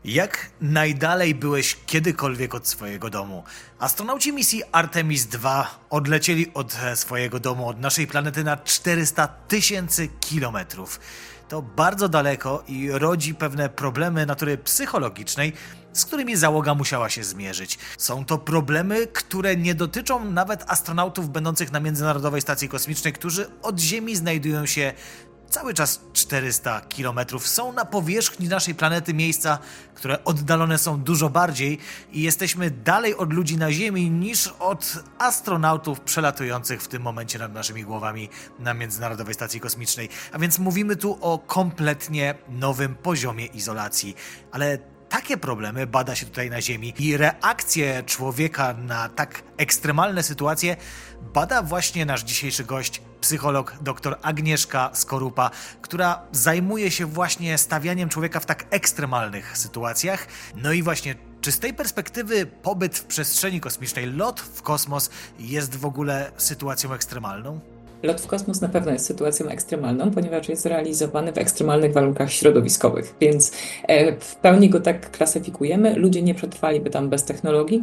Jak najdalej byłeś kiedykolwiek od swojego domu? Astronauci misji Artemis II odlecieli od swojego domu, od naszej planety na 400 000 kilometrów. To bardzo daleko i rodzi pewne problemy natury psychologicznej, z którymi załoga musiała się zmierzyć. Są to problemy, które nie dotyczą nawet astronautów będących na Międzynarodowej Stacji Kosmicznej, którzy od Ziemi znajdują się cały czas 400 kilometrów. Są na powierzchni naszej planety miejsca, które oddalone są dużo bardziej i jesteśmy dalej od ludzi na Ziemi niż od astronautów przelatujących w tym momencie nad naszymi głowami na Międzynarodowej Stacji Kosmicznej. A więc mówimy tu o kompletnie nowym poziomie izolacji. Ale takie problemy bada się tutaj na Ziemi i reakcje człowieka na tak ekstremalne sytuacje bada właśnie nasz dzisiejszy gość, psycholog dr Agnieszka Skorupa, która zajmuje się właśnie stawianiem człowieka w tak ekstremalnych sytuacjach. No i właśnie, czy z tej perspektywy pobyt w przestrzeni kosmicznej, lot w kosmos jest w ogóle sytuacją ekstremalną? Lot w kosmos na pewno jest sytuacją ekstremalną, ponieważ jest realizowany w ekstremalnych warunkach środowiskowych, więc w pełni go tak klasyfikujemy. Ludzie nie przetrwaliby tam bez technologii,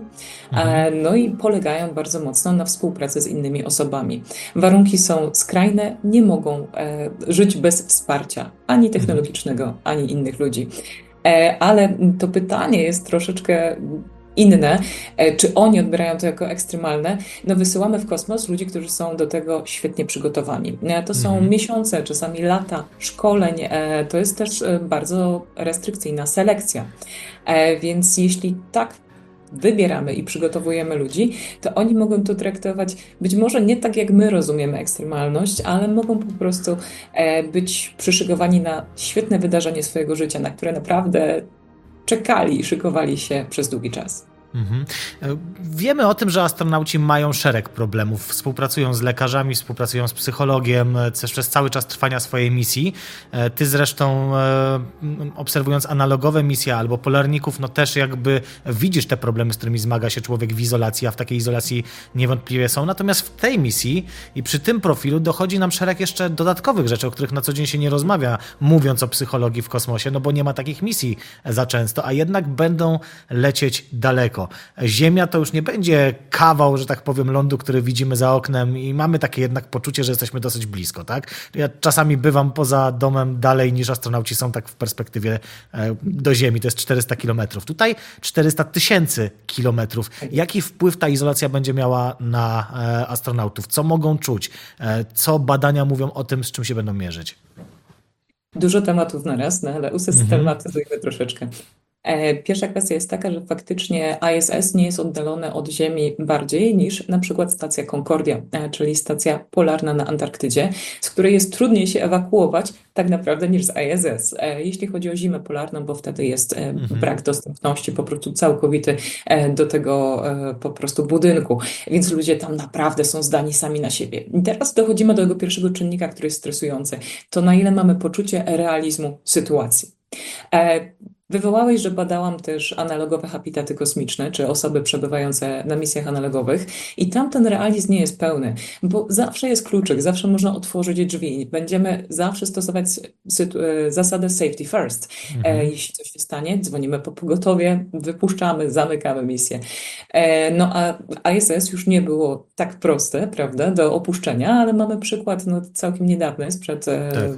no i polegają bardzo mocno na współpracy z innymi osobami. Warunki są skrajne, nie mogą żyć bez wsparcia ani technologicznego, ani innych ludzi. Ale to pytanie jest troszeczkę inne, czy oni odbierają to jako ekstremalne. No wysyłamy w kosmos ludzi, którzy są do tego świetnie przygotowani. To są miesiące, czasami lata szkoleń, to jest też bardzo restrykcyjna selekcja. Więc jeśli tak wybieramy i przygotowujemy ludzi, to oni mogą to traktować być może nie tak, jak my rozumiemy ekstremalność, ale mogą po prostu być przyszykowani na świetne wydarzenie swojego życia, na które naprawdę czekali i szykowali się przez długi czas. Wiemy o tym, że astronauci mają szereg problemów. Współpracują z lekarzami, współpracują z psychologiem też przez cały czas trwania swojej misji. Ty zresztą obserwując analogowe misje albo polarników, no też jakby widzisz te problemy, z którymi zmaga się człowiek w izolacji, a w takiej izolacji niewątpliwie są. Natomiast w tej misji i przy tym profilu dochodzi nam szereg jeszcze dodatkowych rzeczy, o których na co dzień się nie rozmawia, mówiąc o psychologii w kosmosie, no bo nie ma takich misji za często, a jednak będą lecieć daleko. Ziemia to już nie będzie kawał, że tak powiem, lądu, który widzimy za oknem i mamy takie jednak poczucie, że jesteśmy dosyć blisko, tak? Ja czasami bywam poza domem dalej niż astronauci są tak w perspektywie do Ziemi, to jest 400 kilometrów. Tutaj 400 000 kilometrów. Jaki wpływ ta izolacja będzie miała na astronautów? Co mogą czuć? Co badania mówią o tym, z czym się będą mierzyć? Dużo tematów naraz, no ale usystematyzujmy troszeczkę. Pierwsza kwestia jest taka, że faktycznie ISS nie jest oddalone od Ziemi bardziej niż na przykład stacja Concordia, czyli stacja polarna na Antarktydzie, z której jest trudniej się ewakuować tak naprawdę niż z ISS. Jeśli chodzi o zimę polarną, bo wtedy jest brak dostępności po prostu całkowity do tego po prostu budynku, więc ludzie tam naprawdę są zdani sami na siebie. I teraz dochodzimy do tego pierwszego czynnika, który jest stresujący. To na ile mamy poczucie realizmu sytuacji. Wywołałeś, że badałam też analogowe habitaty kosmiczne, czy osoby przebywające na misjach analogowych i tam ten realizm nie jest pełny, bo zawsze jest kluczyk, zawsze można otworzyć drzwi. Będziemy zawsze stosować zasadę safety first. Jeśli coś się stanie, dzwonimy po pogotowie, wypuszczamy, zamykamy misję. No a ISS już nie było tak proste, prawda, do opuszczenia, ale mamy przykład całkiem niedawny, sprzed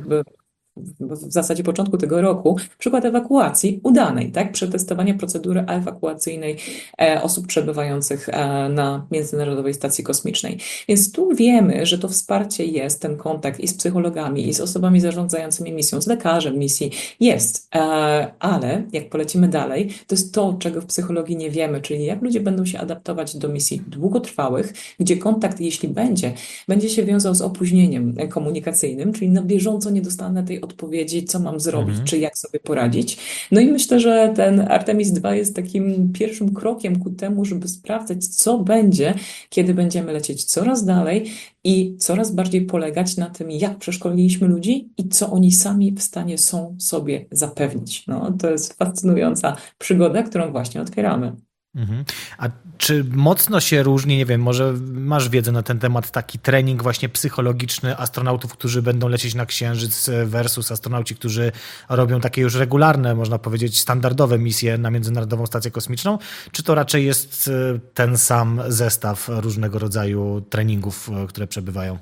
w zasadzie początku tego roku, przykład ewakuacji udanej, tak? Przetestowanie procedury ewakuacyjnej osób przebywających na Międzynarodowej Stacji Kosmicznej. Więc tu wiemy, że to wsparcie jest, ten kontakt i z psychologami, i z osobami zarządzającymi misją, z lekarzem misji jest. Ale jak polecimy dalej, to jest to, czego w psychologii nie wiemy, czyli jak ludzie będą się adaptować do misji długotrwałych, gdzie kontakt, jeśli będzie się wiązał z opóźnieniem komunikacyjnym, czyli na bieżąco nie dostanę tej odpowiedzi, co mam zrobić, czy jak sobie poradzić. No i myślę, że ten Artemis II jest takim pierwszym krokiem ku temu, żeby sprawdzać, co będzie, kiedy będziemy lecieć coraz dalej i coraz bardziej polegać na tym, jak przeszkoliliśmy ludzi i co oni sami w stanie są sobie zapewnić. No, to jest fascynująca przygoda, którą właśnie otwieramy. Mhm. A czy mocno się różni, nie wiem, może masz wiedzę na ten temat, taki trening właśnie psychologiczny astronautów, którzy będą lecieć na Księżyc versus astronauci, którzy robią takie już regularne, można powiedzieć, standardowe misje na Międzynarodową Stację Kosmiczną? Czy to raczej jest ten sam zestaw różnego rodzaju treningów, które przebywają?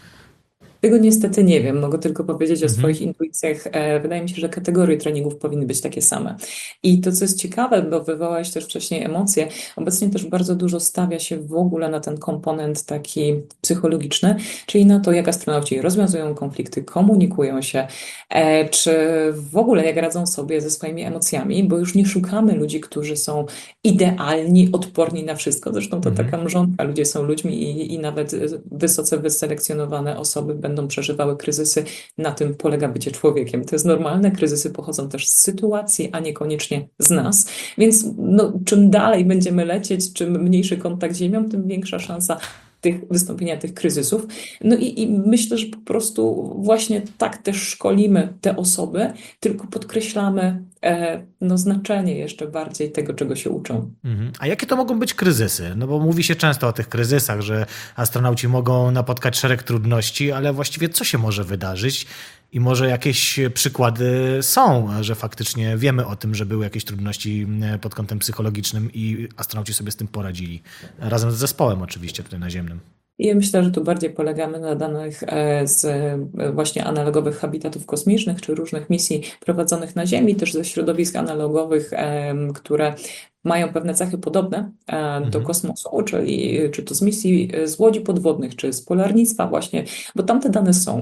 Tego niestety nie wiem, mogę tylko powiedzieć o Mhm. swoich intuicjach. Wydaje mi się, że kategorie treningów powinny być takie same. I to, co jest ciekawe, bo wywołałeś też wcześniej emocje, obecnie też bardzo dużo stawia się w ogóle na ten komponent taki psychologiczny, czyli na to, jak astronauci rozwiązują konflikty, komunikują się, czy w ogóle jak radzą sobie ze swoimi emocjami, bo już nie szukamy ludzi, którzy są idealni, odporni na wszystko. Zresztą to Mhm. taka mrzonka, ludzie są ludźmi i nawet wysoce wyselekcjonowane osoby będą przeżywały kryzysy. Na tym polega bycie człowiekiem. To jest normalne. Kryzysy pochodzą też z sytuacji, a niekoniecznie z nas. Więc no, czym dalej będziemy lecieć, czym mniejszy kontakt z Ziemią, tym większa szansa wystąpienia tych kryzysów. No i myślę, że po prostu właśnie tak też szkolimy te osoby, tylko podkreślamy no, znaczenie jeszcze bardziej tego, czego się uczą. Mhm. A jakie to mogą być kryzysy? No bo mówi się często o tych kryzysach, że astronauci mogą napotkać szereg trudności, ale właściwie co się może wydarzyć? I może jakieś przykłady są, że faktycznie wiemy o tym, że były jakieś trudności pod kątem psychologicznym i astronauci sobie z tym poradzili. Razem z zespołem oczywiście tutaj naziemnym. I ja myślę, że tu bardziej polegamy na danych z właśnie analogowych habitatów kosmicznych, czy różnych misji prowadzonych na Ziemi, też ze środowisk analogowych, które mają pewne cechy podobne do Mhm. kosmosu, czyli czy to z misji z łodzi podwodnych, czy z polarnictwa właśnie, bo tam te dane są.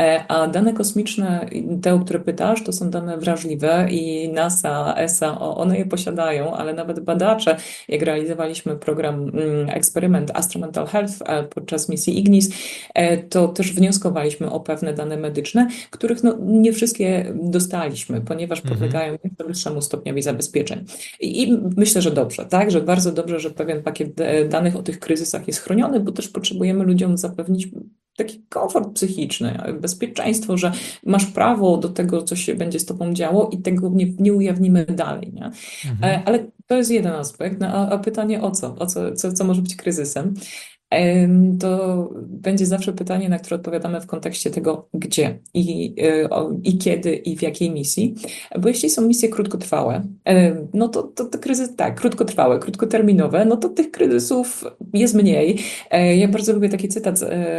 A dane kosmiczne, te, o które pytasz, to są dane wrażliwe i NASA, ESA, one je posiadają, ale nawet badacze, jak realizowaliśmy program, eksperyment Astromental Health podczas misji Ignis, to też wnioskowaliśmy o pewne dane medyczne, których no, nie wszystkie dostaliśmy, ponieważ Mhm. podlegają nieco wyższemu stopniowi zabezpieczeń. I myślę, że dobrze, tak, że bardzo dobrze, że pewien pakiet danych o tych kryzysach jest chroniony, bo też potrzebujemy ludziom zapewnić taki komfort psychiczny, bezpieczeństwo, że masz prawo do tego, co się będzie z tobą działo i tego nie ujawnimy dalej, nie? Mhm. Ale to jest jeden aspekt, no, a pytanie o co? Co może być kryzysem? To będzie zawsze pytanie, na które odpowiadamy w kontekście tego, gdzie i kiedy i w jakiej misji. Bo jeśli są misje krótkotrwałe, no to kryzys, tak, krótkotrwałe, krótkoterminowe, no to tych kryzysów jest mniej. Ja bardzo lubię taki cytat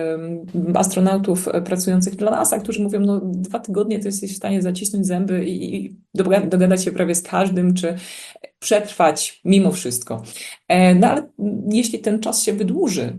astronautów pracujących dla NASA, którzy mówią, no 2 tygodnie to jesteś w stanie zacisnąć zęby i dogadać się prawie z każdym, czy przetrwać mimo wszystko. No ale jeśli ten czas się wydłuży,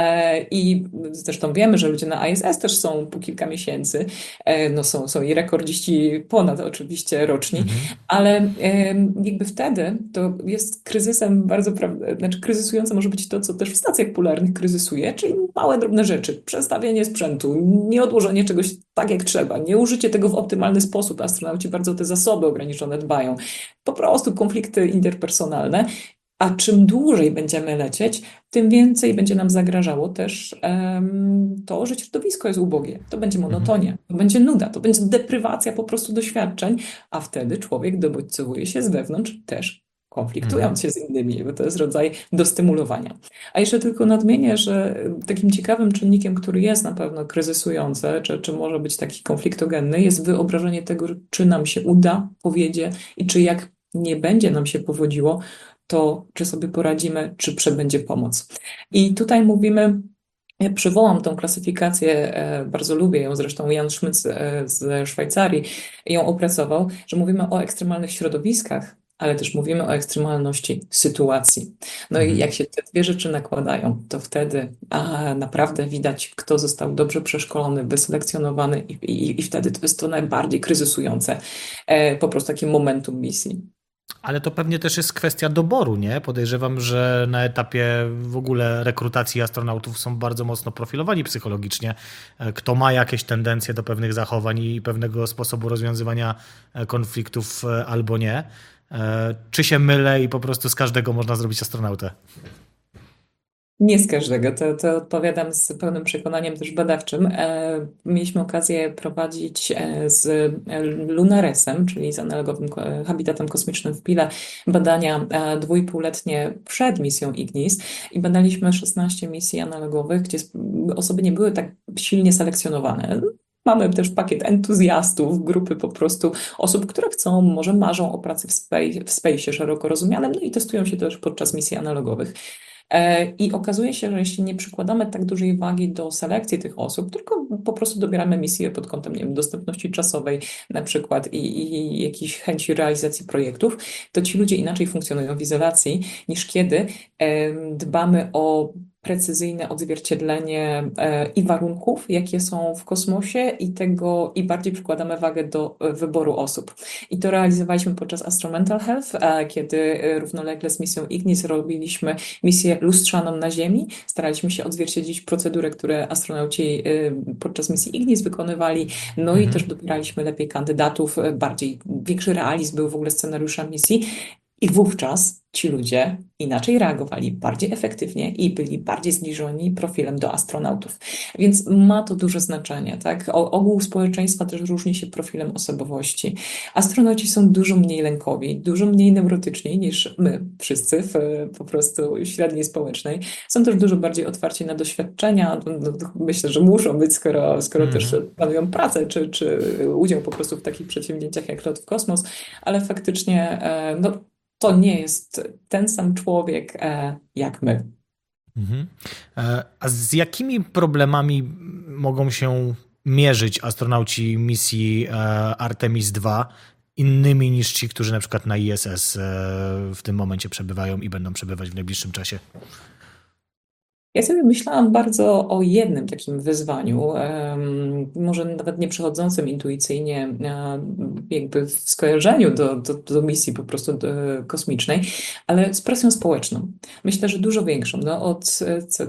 i zresztą wiemy, że ludzie na ISS też są po kilka miesięcy, no są i rekordziści ponad oczywiście roczni, Mhm. ale jakby wtedy to jest kryzysem bardzo, znaczy kryzysujące może być to, co też w stacjach polarnych kryzysuje, czyli małe, drobne rzeczy, przestawienie sprzętu, nieodłożenie czegoś tak jak trzeba, nie użycie tego w optymalny sposób. Astronauci bardzo o te zasoby ograniczone dbają. Po prostu konflikty interpersonalne. A czym dłużej będziemy lecieć, tym więcej będzie nam zagrażało też to, że środowisko jest ubogie. To będzie Mhm. monotonia, to będzie nuda, to będzie deprywacja po prostu doświadczeń, a wtedy człowiek dobodźcowuje się z wewnątrz też Mhm. konfliktując się z innymi, bo to jest rodzaj dostymulowania. A jeszcze tylko nadmienię, że takim ciekawym czynnikiem, który jest na pewno kryzysujący, czy może być taki konfliktogenny, jest wyobrażenie tego, czy nam się uda, powiedzie i czy jak nie będzie nam się powodziło, to czy sobie poradzimy, czy przybędzie pomoc. I tutaj mówimy, ja przywołam tą klasyfikację, bardzo lubię ją, zresztą Jan Szmyc ze Szwajcarii ją opracował, że mówimy o ekstremalnych środowiskach, ale też mówimy o ekstremalności sytuacji. No i Mhm. jak się te dwie rzeczy nakładają, to wtedy naprawdę widać, kto został dobrze przeszkolony, wyselekcjonowany i wtedy to jest to najbardziej kryzysujące, po prostu takie momentum misji. Ale to pewnie też jest kwestia doboru, nie? Podejrzewam, że na etapie w ogóle rekrutacji astronautów są bardzo mocno profilowani psychologicznie. Kto ma jakieś tendencje do pewnych zachowań i pewnego sposobu rozwiązywania konfliktów albo nie. Czy się mylę i po prostu z każdego można zrobić astronautę? Nie z każdego, to odpowiadam z pełnym przekonaniem też badawczym. Mieliśmy okazję prowadzić z Lunaresem, czyli z analogowym habitatem kosmicznym w Pile, badania 2,5-letnie przed misją Ignis i badaliśmy 16 misji analogowych, gdzie osoby nie były tak silnie selekcjonowane. Mamy też pakiet entuzjastów, grupy po prostu osób, które chcą, może marzą o pracy w space szeroko rozumianym, no i testują się też podczas misji analogowych. I okazuje się, że jeśli nie przykładamy tak dużej wagi do selekcji tych osób, tylko po prostu dobieramy misje pod kątem, nie wiem, dostępności czasowej na przykład i jakiejś chęci realizacji projektów, to ci ludzie inaczej funkcjonują w izolacji niż kiedy dbamy o precyzyjne odzwierciedlenie i warunków, jakie są w kosmosie i bardziej przykładamy wagę do wyboru osób. I to realizowaliśmy podczas Astromental Health, kiedy równolegle z misją Ignis robiliśmy misję lustrzaną na Ziemi. Staraliśmy się odzwierciedlić procedurę, które astronauci podczas misji Ignis wykonywali, no i też Mhm. dobieraliśmy lepiej kandydatów, większy realizm był w ogóle scenariusza misji. I wówczas ci ludzie inaczej reagowali, bardziej efektywnie i byli bardziej zbliżeni profilem do astronautów. Więc ma to duże znaczenie, tak? Ogół społeczeństwa też różni się profilem osobowości. Astronauci są dużo mniej lękowi, dużo mniej neurotyczni niż my wszyscy w po prostu średniej społecznej. Są też dużo bardziej otwarci na doświadczenia. Myślę, że muszą być, skoro też Mhm. planują pracę, czy udział po prostu w takich przedsięwzięciach jak lot w kosmos, ale faktycznie no, to nie jest ten sam człowiek jak my. Mhm. A z jakimi problemami mogą się mierzyć astronauci misji Artemis II innymi niż ci, którzy na przykład na ISS w tym momencie przebywają i będą przebywać w najbliższym czasie? Ja sobie myślałam bardzo o jednym takim wyzwaniu, może nawet nie przechodzącym intuicyjnie, jakby w skojarzeniu do misji po prostu kosmicznej, ale z presją społeczną. Myślę, że dużo większą. No, od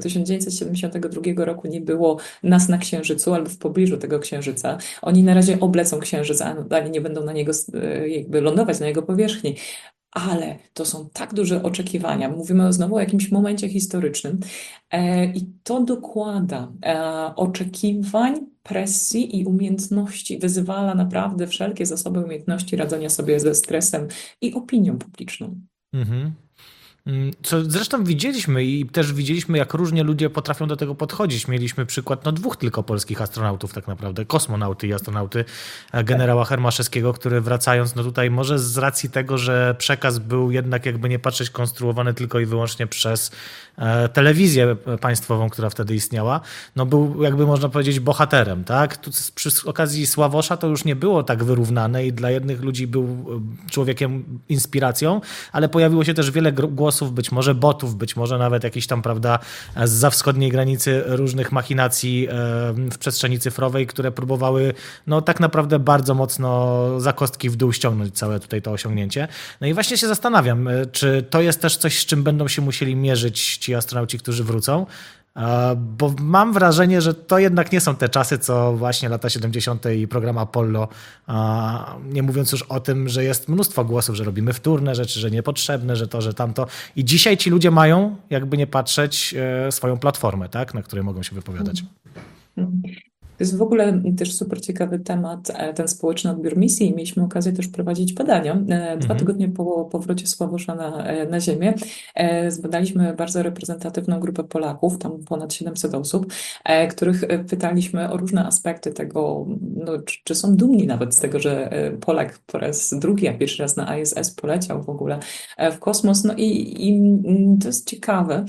1972 roku nie było nas na Księżycu albo w pobliżu tego Księżyca. Oni na razie oblecą Księżyc, ale nie będą na niego jakby lądować na jego powierzchni. Ale to są tak duże oczekiwania. Mówimy znowu o jakimś momencie historycznym, i to dokłada oczekiwań, presji i umiejętności, wyzwala naprawdę wszelkie zasoby umiejętności radzenia sobie ze stresem i opinią publiczną. Mhm. Co zresztą widzieliśmy i też widzieliśmy, jak różnie ludzie potrafią do tego podchodzić. Mieliśmy przykład dwóch tylko polskich astronautów tak naprawdę, kosmonauty i astronauty generała Hermaszewskiego, który wracając tutaj może z racji tego, że przekaz był jednak jakby nie patrzeć konstruowany tylko i wyłącznie przez telewizję państwową, która wtedy istniała, no był jakby można powiedzieć bohaterem, tak? Tu przy okazji Sławosza to już nie było tak wyrównane i dla jednych ludzi był człowiekiem inspiracją, ale pojawiło się też wiele głosów, być może botów, być może nawet jakichś tam, prawda, zza wschodniej granicy różnych machinacji w przestrzeni cyfrowej, które próbowały no tak naprawdę bardzo mocno za kostki w dół ściągnąć całe tutaj to osiągnięcie. No i właśnie się zastanawiam, czy to jest też coś, z czym będą się musieli mierzyć ci astronauci, którzy wrócą, bo mam wrażenie, że to jednak nie są te czasy, co właśnie lata 70. i program Apollo, nie mówiąc już o tym, że jest mnóstwo głosów, że robimy wtórne rzeczy, że niepotrzebne, że to, że tamto. I dzisiaj ci ludzie mają, jakby nie patrzeć, swoją platformę, tak, na której mogą się wypowiadać. Mhm. To jest w ogóle też super ciekawy temat, ten społeczny odbiór misji. Mieliśmy okazję też prowadzić badania. 2 tygodnie po powrocie Sławosza na Ziemię zbadaliśmy bardzo reprezentatywną grupę Polaków, tam ponad 700 osób, których pytaliśmy o różne aspekty tego, no, czy są dumni nawet z tego, że Polak po raz drugi, a pierwszy raz na ISS poleciał w ogóle w kosmos. No i to jest ciekawe,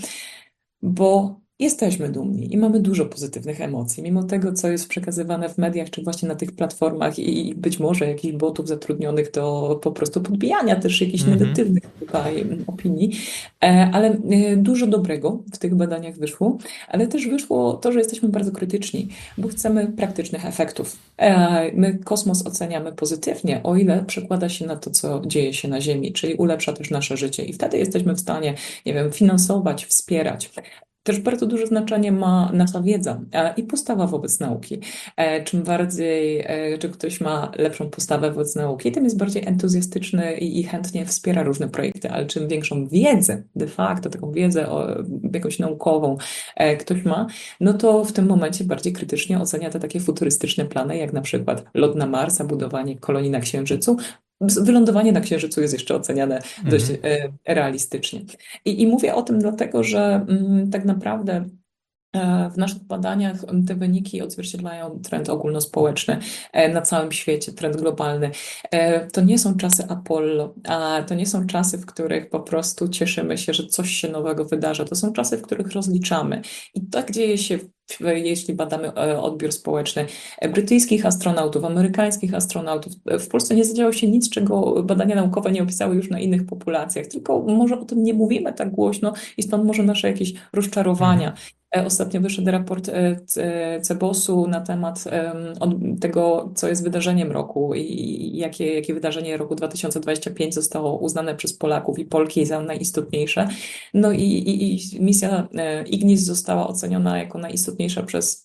bo jesteśmy dumni i mamy dużo pozytywnych emocji, mimo tego, co jest przekazywane w mediach, czy właśnie na tych platformach i być może jakichś botów zatrudnionych do po prostu podbijania też jakichś Mhm. negatywnych tutaj opinii. Ale dużo dobrego w tych badaniach wyszło, ale też wyszło to, że jesteśmy bardzo krytyczni, bo chcemy praktycznych efektów. My kosmos oceniamy pozytywnie, o ile przekłada się na to, co dzieje się na Ziemi, czyli ulepsza też nasze życie i wtedy jesteśmy w stanie, nie wiem, finansować, wspierać. Też bardzo duże znaczenie ma nasza wiedza i postawa wobec nauki. Czym bardziej, czy ktoś ma lepszą postawę wobec nauki, tym jest bardziej entuzjastyczny i chętnie wspiera różne projekty, ale czym większą wiedzę, de facto taką wiedzę jakąś naukową ktoś ma, no to w tym momencie bardziej krytycznie ocenia te takie futurystyczne plany, jak na przykład lot na Marsa, budowanie kolonii na Księżycu. Wylądowanie na Księżycu jest jeszcze oceniane dość realistycznie. I mówię o tym dlatego, że tak naprawdę w naszych badaniach te wyniki odzwierciedlają trend ogólnospołeczny na całym świecie, trend globalny. To nie są czasy Apollo, a to nie są czasy, w których po prostu cieszymy się, że coś się nowego wydarza. To są czasy, w których rozliczamy. I tak dzieje się, jeśli badamy odbiór społeczny brytyjskich astronautów, amerykańskich astronautów. W Polsce nie zadziało się nic, czego badania naukowe nie opisały już na innych populacjach, tylko może o tym nie mówimy tak głośno i stąd może nasze jakieś rozczarowania. Ostatnio wyszedł raport CBOS-u na temat tego, co jest wydarzeniem roku i jakie wydarzenie roku 2025 zostało uznane przez Polaków i Polki za najistotniejsze. No i misja Ignis została oceniona jako najistotniejsza przez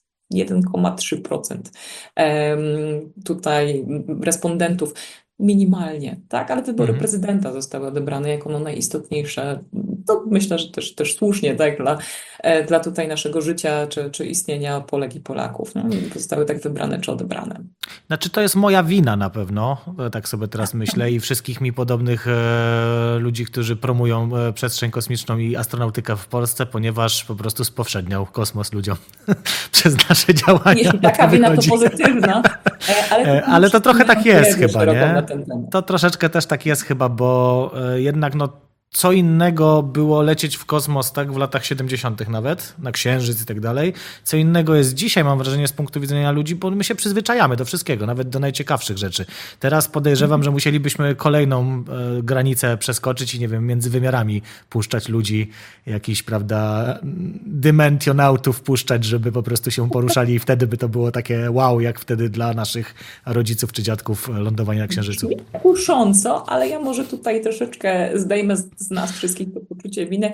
1,3% tutaj respondentów. Minimalnie, tak, ale wybory prezydenta zostały odebrane jako najistotniejsze. To myślę, że też słusznie, tak, dla tutaj naszego życia czy istnienia Polek i Polaków. No, zostały tak wybrane czy odebrane. Znaczy to jest moja wina na pewno, tak sobie teraz myślę i wszystkich mi podobnych ludzi, którzy promują przestrzeń kosmiczną i astronautykę w Polsce, ponieważ po prostu spowszedniał kosmos ludziom przez nasze działania. Jeśli taka wina to pozytywna, ale to trochę tak jest chyba, nie? To troszeczkę też tak jest chyba, bo jednak co innego było lecieć w kosmos tak w latach 70. nawet, na Księżyc i tak dalej. Co innego jest dzisiaj, mam wrażenie, z punktu widzenia ludzi, bo my się przyzwyczajamy do wszystkiego, nawet do najciekawszych rzeczy. Teraz podejrzewam, że musielibyśmy kolejną granicę przeskoczyć i nie wiem, między wymiarami puszczać ludzi, jakiś, prawda, dymensionautów puszczać, żeby po prostu się poruszali i wtedy by to było takie wow, jak wtedy dla naszych rodziców czy dziadków lądowanie na Księżycu. Kusząco, ale ja może tutaj troszeczkę zdejmę z nas wszystkich to poczucie winy.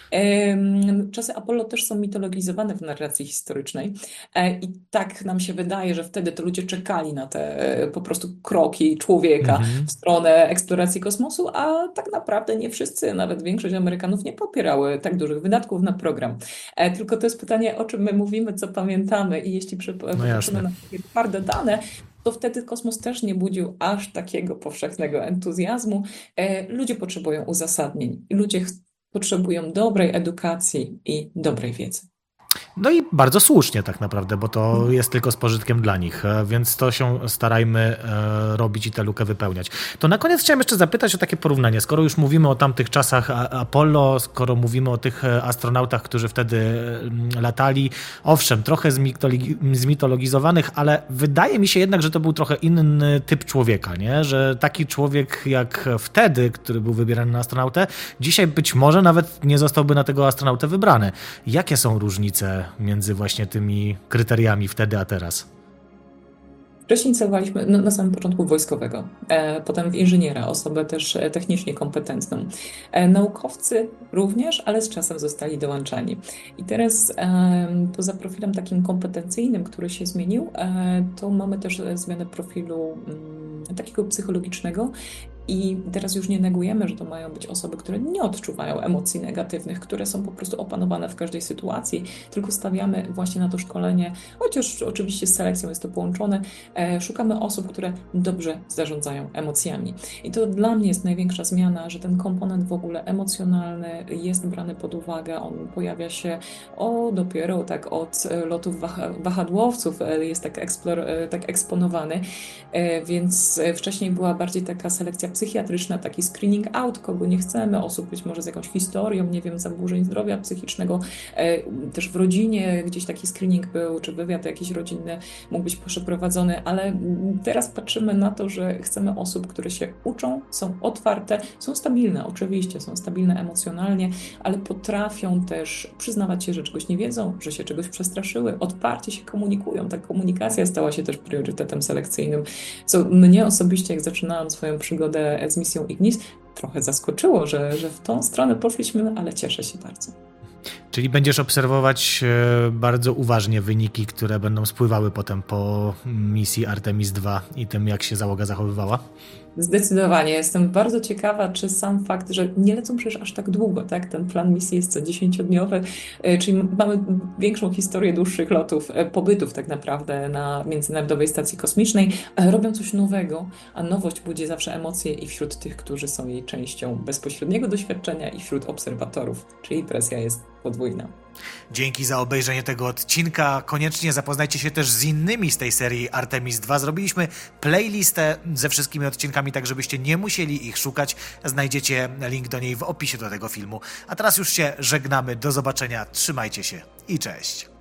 Czasy Apollo też są mitologizowane w narracji historycznej i tak nam się wydaje, że wtedy to ludzie czekali na te po prostu kroki człowieka w stronę eksploracji kosmosu, a tak naprawdę nie wszyscy, nawet większość Amerykanów nie popierały tak dużych wydatków na program. Tylko to jest pytanie, o czym my mówimy, co pamiętamy i jeśli popatrzymy na takie twarde dane, to wtedy kosmos też nie budził aż takiego powszechnego entuzjazmu. Ludzie potrzebują uzasadnień, ludzie potrzebują dobrej edukacji i dobrej wiedzy. No i bardzo słusznie tak naprawdę, bo to jest tylko z pożytkiem dla nich, więc to się starajmy robić i tę lukę wypełniać. To na koniec chciałem jeszcze zapytać o takie porównanie. Skoro już mówimy o tamtych czasach Apollo, skoro mówimy o tych astronautach, którzy wtedy latali, owszem, trochę zmitologizowanych, ale wydaje mi się jednak, że to był trochę inny typ człowieka, nie? Że taki człowiek jak wtedy, który był wybierany na astronautę, dzisiaj być może nawet nie zostałby na tego astronautę wybrany. Jakie są różnice między właśnie tymi kryteriami wtedy a teraz? Wcześniej celowaliśmy na samym początku wojskowego, potem w inżyniera, osobę też technicznie kompetentną. Naukowcy również, ale z czasem zostali dołączani. I teraz poza profilem takim kompetencyjnym, który się zmienił, to mamy też zmianę profilu takiego psychologicznego. I teraz już nie negujemy, że to mają być osoby, które nie odczuwają emocji negatywnych, które są po prostu opanowane w każdej sytuacji, tylko stawiamy właśnie na to szkolenie, chociaż oczywiście z selekcją jest to połączone, szukamy osób, które dobrze zarządzają emocjami. I to dla mnie jest największa zmiana, że ten komponent w ogóle emocjonalny jest brany pod uwagę, on pojawia się dopiero tak od lotów wahadłowców, jest tak eksponowany, więc wcześniej była bardziej taka selekcja psychiatryczna, taki screening out, kogo nie chcemy, osób być może z jakąś historią, nie wiem, zaburzeń zdrowia psychicznego, też w rodzinie gdzieś taki screening był, czy wywiad jakiś rodzinny mógł być przeprowadzony, ale teraz patrzymy na to, że chcemy osób, które się uczą, są otwarte, są stabilne, oczywiście, są stabilne emocjonalnie, ale potrafią też przyznawać się, że czegoś nie wiedzą, że się czegoś przestraszyły, otwarcie się komunikują. Ta komunikacja stała się też priorytetem selekcyjnym, co mnie osobiście, jak zaczynałam swoją przygodę z misją Ignis, trochę zaskoczyło, że w tą stronę poszliśmy, ale cieszę się bardzo. Czyli będziesz obserwować bardzo uważnie wyniki, które będą spływały potem po misji Artemis II i tym, jak się załoga zachowywała? Zdecydowanie. Jestem bardzo ciekawa, czy sam fakt, że nie lecą przecież aż tak długo, tak? Ten plan misji jest co 10-dniowy, czyli mamy większą historię dłuższych lotów, pobytów tak naprawdę na Międzynarodowej Stacji Kosmicznej, ale robią coś nowego, a nowość budzi zawsze emocje i wśród tych, którzy są jej częścią bezpośredniego doświadczenia i wśród obserwatorów, czyli presja jest podwójna. Dzięki za obejrzenie tego odcinka. Koniecznie zapoznajcie się też z innymi z tej serii Artemis II. Zrobiliśmy playlistę ze wszystkimi odcinkami, tak żebyście nie musieli ich szukać. Znajdziecie link do niej w opisie do tego filmu. A teraz już się żegnamy. Do zobaczenia. Trzymajcie się i cześć.